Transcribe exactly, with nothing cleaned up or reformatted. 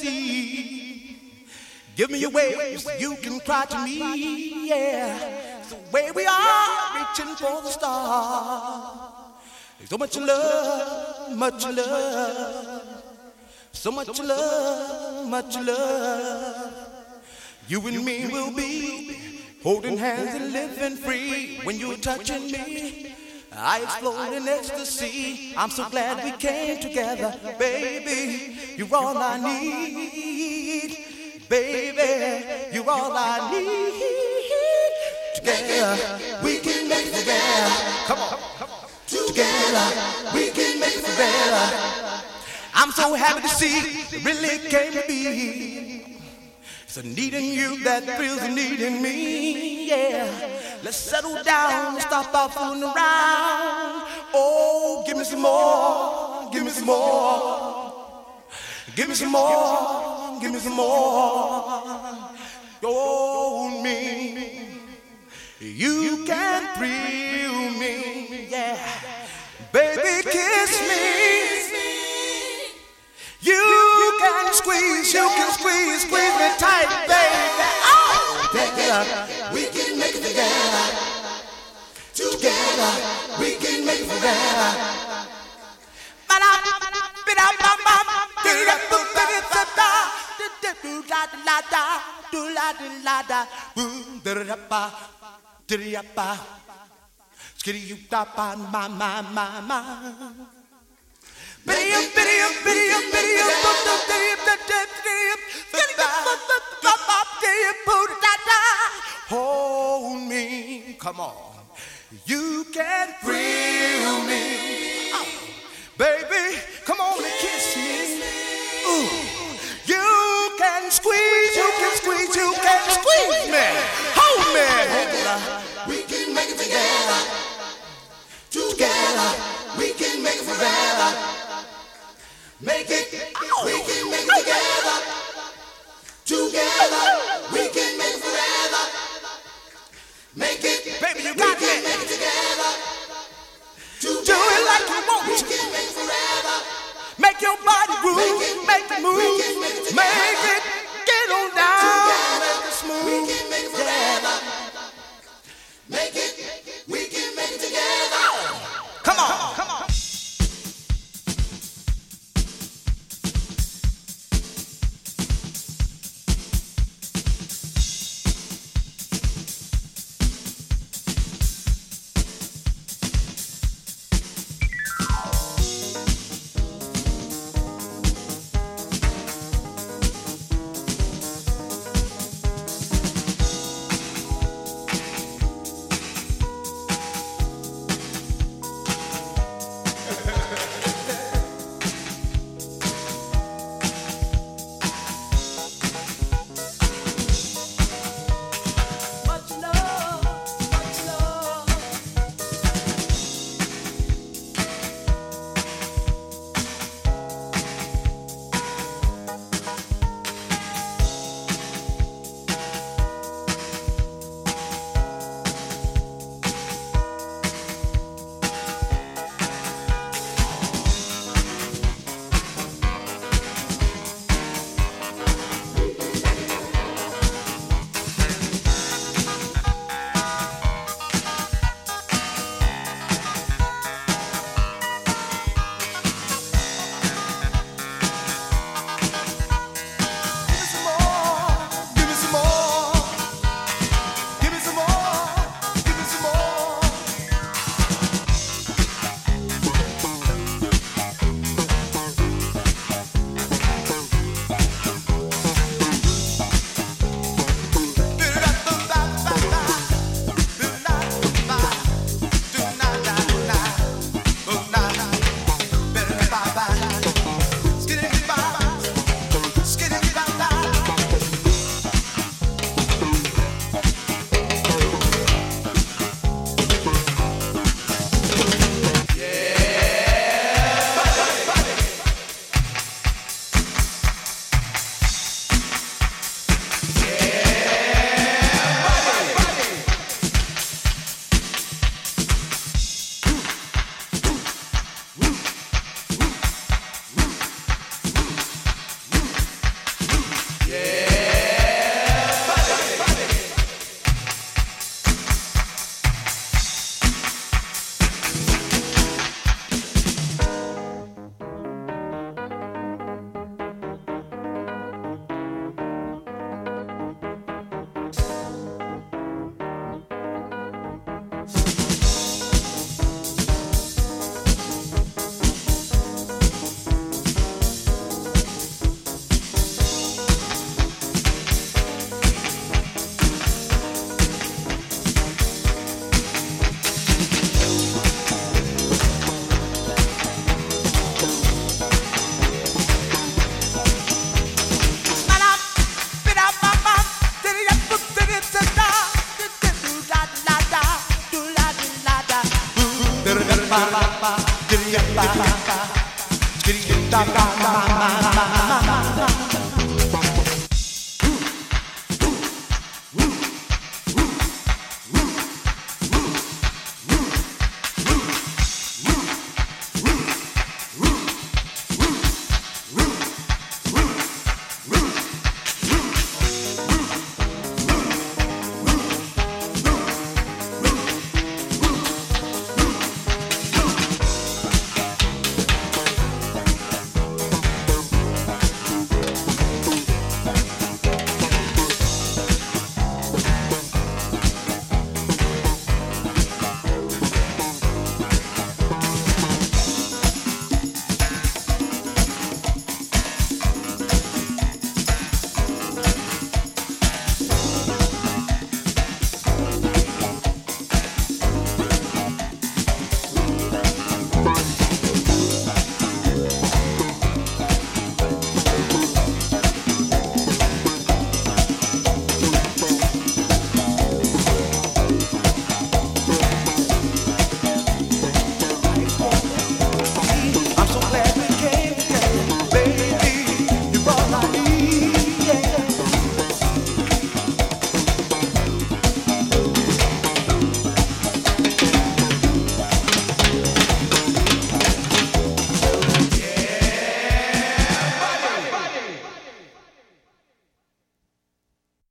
sea. Give me your waves, you can cry to me, yeah. It's the way we are, reaching for the stars. So much love, much love. So much love, much love. You and me will be holding hands and living free. When you're touching me, I explode in ecstasy. I'm so glad we came together, baby. You're all I need, baby. You're all I need. Together we can make it better. Come on, come on. Together we can make it better. I'm so happy to see it really came to be. It's a needing you that feels a needing me, yeah. Let's settle down and stop our fooling around. Oh, give me some more, give me some more. Give me some more, give me some more. Oh, me, you can thrill me, yeah. Baby, kiss me. You can squeeze, you can squeeze, squeeze me tight, baby. Oh, together we can make it together. Together we can make it together. Skitty you tap on my my my my. Biddy up, biddy up, biddy up, biddy up, biddy up, biddy up, biddy up, biddy up, hold me, come on, you can thrill me, oh, baby, come on and kiss me, ooh, you can squeeze, you can squeeze, you can squeeze me, hold me, we can make it together, together, we can make it forever. Make it, we can make it together. Together, we can